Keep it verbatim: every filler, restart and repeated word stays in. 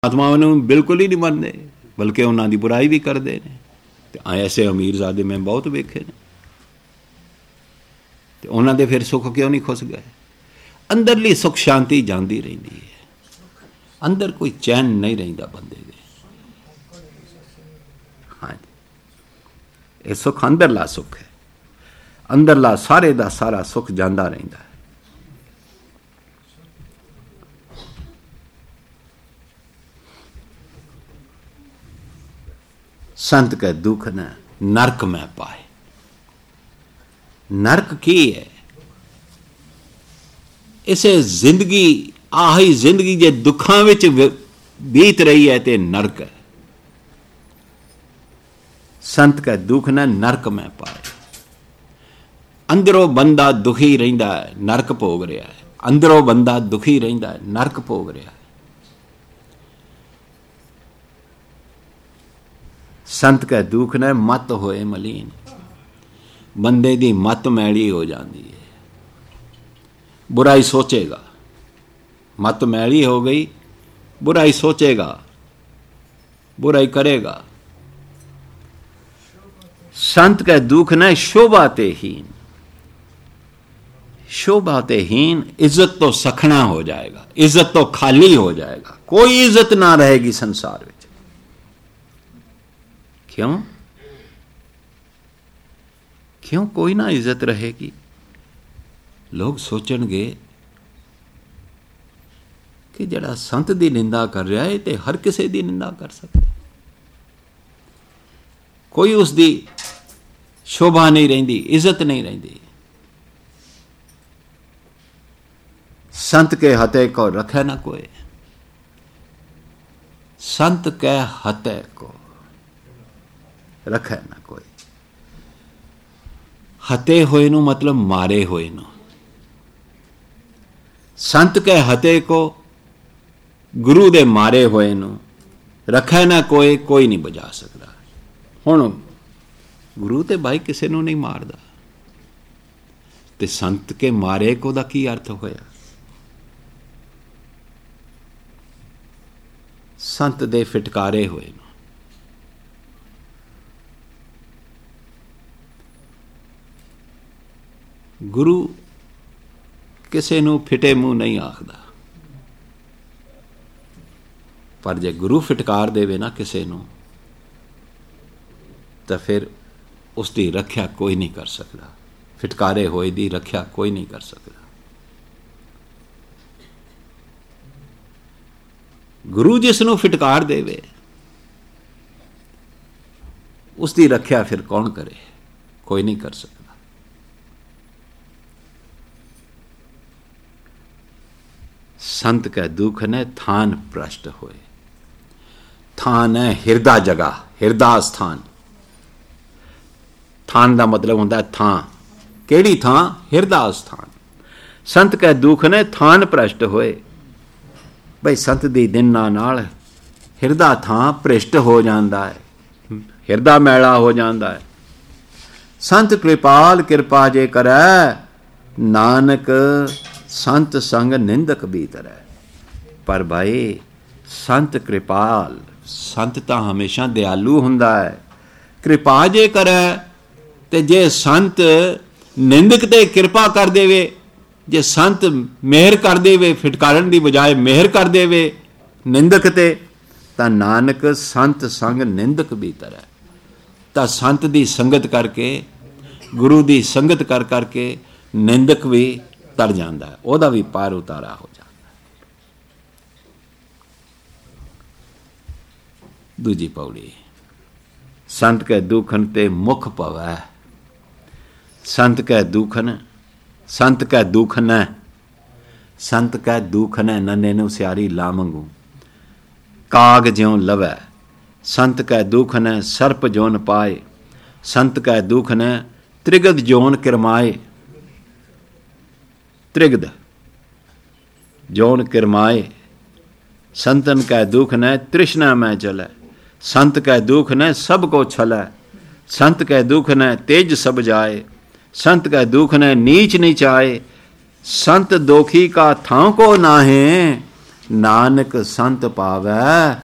ਆਤਮਾਵਾਂ ਨੂੰ ਬਿਲਕੁਲ ਹੀ ਨਹੀਂ ਮੰਨਦੇ, ਬਲਕਿ ਉਹਨਾਂ ਦੀ ਬੁਰਾਈ ਵੀ ਕਰਦੇ ਨੇ। ਤੇ ਐਸੇ ਅਮੀਰਜ਼ਾਦੇ ਮੈਂ ਬਹੁਤ ਵੇਖੇ ਨੇ। ਤੇ ਉਹਨਾਂ ਦੇ ਫਿਰ ਸੁੱਖ ਕਿਉਂ ਨਹੀਂ ਖੁੱਸ ਗਏ? ਅੰਦਰਲੀ ਸੁੱਖ ਸ਼ਾਂਤੀ ਜਾਂਦੀ ਰਹਿੰਦੀ ਹੈ, ਅੰਦਰ ਕੋਈ ਚੈਨ ਨਹੀਂ ਰਹਿੰਦਾ ਬੰਦੇ ਦੇ। ਹਾਂਜੀ, ਇਹ ਸੁੱਖ ਅੰਦਰਲਾ ਸੁੱਖ ਹੈ, ਅੰਦਰਲਾ ਸਾਰੇ ਦਾ ਸਾਰਾ ਸੁੱਖ ਜਾਂਦਾ ਰਹਿੰਦਾ ਹੈ। संत के दुख न नरक में पाए। नरक की है? इसे जिंदगी आही जिंदगी जे दुखों विच बीत रही है ते नरक है। संत के दुख न नरक में पाए। अंदरों बंदा दुखी रहिंदा है, नरक भोग रहा है। अंदरों बंदा दुखी रहिंदा है, नरक भोग रहा है। संत के दुख ने मत होए मलीन। बंदे दी मत मैली हो जाती है, बुराई सोचेगा, मत मैली हो गई, बुराई सोचेगा, बुराई करेगा। संत के दुख ने शोभा ते हीन। शोभा ते हीन, इज्जत तो सखना हो जाएगा, इज्जत तो खाली हो जाएगा, कोई इज्जत ना रहेगी संसार में। क्यों क्यों कोई ना इज्जत रहेगी? लोग सोचणगे कि जड़ा संत दी निंदा कर रहा है ते हर किसी दी निंदा कर सकता। कोई उसकी शोभा नहीं रहिंदी, इज्जत नहीं रहिंदी। संत के हते को रखे ना कोई। संत के हते को रखे ना कोई। हते होए नु मतलब मारे होए नु। संत के हते को गुरु दे मारे होए नु रखे ना कोई, कोई नहीं बजा सकता। हुण गुरु ते भाई किसी नू नहीं मारदा, ते संत के मारे को दा की अर्थ होया? संत दे फिटकारे होए नु। गुरु किसी नू फिटे मूँह नहीं आखदा, पर जे गुरु फिटकार देवे ना किसी नू, तो फिर उसकी रख्या कोई नहीं कर सकता। फिटकारे होए दी रख्या कोई नहीं कर सकता। गुरु जिसनू फिटकार देवे उसकी रख्या फिर कौन करे? कोई नहीं कर सकता। संत के दुख ने थान भ्रष्ट होए। थान है हिरदा जगह, हिरदा स्थान। थान का मतलब होता है थां। केड़ी थां? हिरदा स्थान। संत के दुख ने थान भ्रष्ट होए। भाई संत दी दिना नाल हिरदा थां भ्रष्ट हो जाता है, हिरदा मैला हो जाता है। संत कृपाल कृपा जे करे, नानक संत संग निंदक भीतर है। पर भाई संत कृपाल, संत तो हमेशा दयालु हुंदा है। कृपा जे करे ते जे संत निंदक ते कृपा कर देवे, जे संत मेहर कर देवे, फिटकारन दी बजाय मेहर कर देवे निंदक ते, तां नानक संत संग निंदक भीतर है। तां संत दी संगत करके, गुरु दी संगत कर करके निंदक भी तर जाता है, ओदा भी पार उतारा हो जाता है। दूजी पौड़ी, संत के दुखन ते मुख पवै। संत के दुखन, संत के दुख न, संत के दुख न नन्ने नू सियारी लामंगू काग ज्यों लवै। संत के दुख न सर्प जोन पाए। संत के दुख न त्रिगद जोन किरमाए। त्रिगद जोन किरमाए। संतन कै दुख न तृष्णा में चलै। संत कै दुख न सब को छलै। संत कै दुख न तेज सब जाए। संत कै दुख न नीच नीच आए। संत दोखी का थां को नाहे। ਨਾਨਕ ਸੰਤ ਪਾਵੈ